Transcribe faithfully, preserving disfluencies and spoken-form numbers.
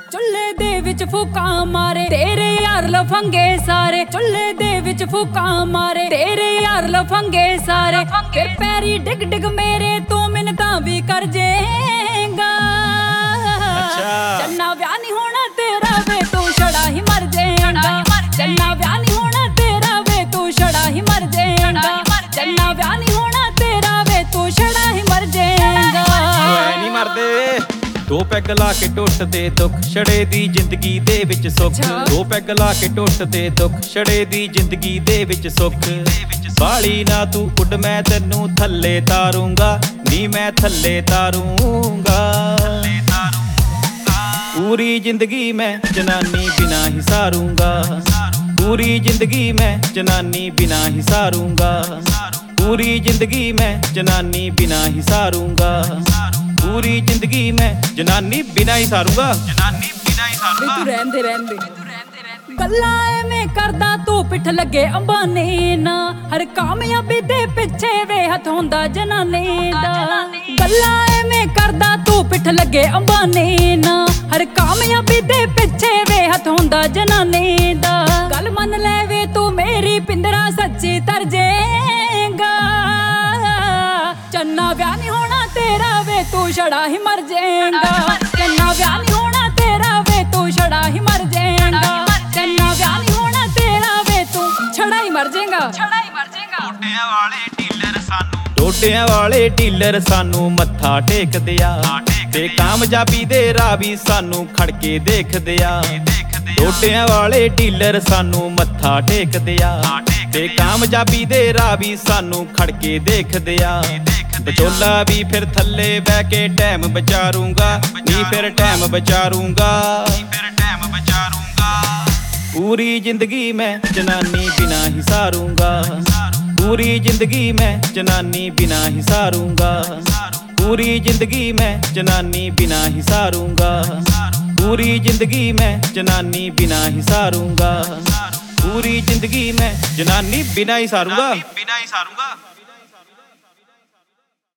चुल्हे दे विच फूका मारे तेरे यार लफंगे सारे, चुल्हे दे विच फूका मारे तेरे यार लफंगे सारे। फिर पैरी डिग डिग मेरे तू मिन्नतां भी कर जेगा। चन्ना ब्याह नहीं होना तेरा वे तू छड़ा ही मर जाएगा। चन्ना ब्याह नहीं होना तेरा वे तू छड़ा ही मर जाएगा। चन्ना ब्याह नहीं होना तेरा वे तू छड़ा ही मर जाएगा। नहीं मरदे दो पैग ला के टुटदे दुख छड़े दी जिंदगी दे विच सुख। दो पैग ला के टुटदे दुख छड़े दी जिंदगी दे विच सुख। बाली ना तू उड़ मैं तेनू थल्ले तारूंगा, नी मैं थल्ले तारूंगा। पूरी जिंदगी मैं जनानी बिना ही सारूंगा। पूरी जिंदगी मैं जनानी बिना ही सारूंगा। पूरी जिंदगी मैं जनानी बिना ही सारूंगा। पूरी जिंदगी मैं जनानी बिना ही सारूंगा। जनानी बिना ही सारूंगा। तू रहन दे रहन दे गल्ला एवें करदा तू पिठ लगे अंबानी ना। हर कामयाबी दे पिछे वे हथ होंदा जनानी दा। गल्ला एवें करदा तू पिठ लगे अंबानी ना। हर कामयाबी दे पिछे वे हथ होंदा जनानी दा। गल मन ले वे तू मेरी पिंदरा सच्ची तर जाएगा। चन्ना ब्याह नहीं होना तेरा वे तू छड़ा ही मर जाएगा। चन्ना ब्याह नहीं होना तेरा वे तू छड़ा ही मर जाएगा। चन्ना ब्याह नहीं होना तेरा वे तू छड़ा ही मर जाएगा। छड़ा ही मर जाएगा। ਟੋਟਿਆਂ ਵਾਲੇ ਡੀਲਰ ਸਾਨੂੰ ਟੋਟਿਆਂ ਵਾਲੇ ਡੀਲਰ ਸਾਨੂੰ ਮੱਥਾ ਟੇਕਦੇ ਆ। ਤੇ ਕਾਮਯਾਬੀ ਦੇ ਰਾਹ ਵੀ ਸਾਨੂੰ ਖੜ ਕੇ ਦੇਖਦੇ ਆ। ਟੋਟਿਆਂ ਵਾਲੇ ਡੀਲਰ ਸਾਨੂੰ ਮੱਥਾ ਟੇਕਦੇ ਆ। ਤੇ ਕਾਮਯਾਬੀ ਦੇ ਰਾਹ ਵੀ ਸਾਨੂੰ ਖੜ ਕੇ ਦੇਖਦੇ ਆ। ਵਿਚੋਲਾ ਵੀ ਫਿਰ ਥੱਲੇ ਬਹਿ ਕੇ ਟਾਈਮ ਵਿਚਾਰੂੰਗਾ, ਨੀ ਫਿਰ ਟਾਈਮ ਵਿਚਾਰੂੰਗਾ। पूरी जिंदगी मैं जनानी बिना ही सारूंगा। पूरी जिंदगी मैं जनानी बिना ही सारूंगा। पूरी जिंदगी मैं जनानी बिना ही सारूंगा। पूरी जिंदगी मैं जनानी बिना ही सारूंगा। पूरी जिंदगी मैं जनानी बिना ही सारूंगा। बिना ही सारूंगा।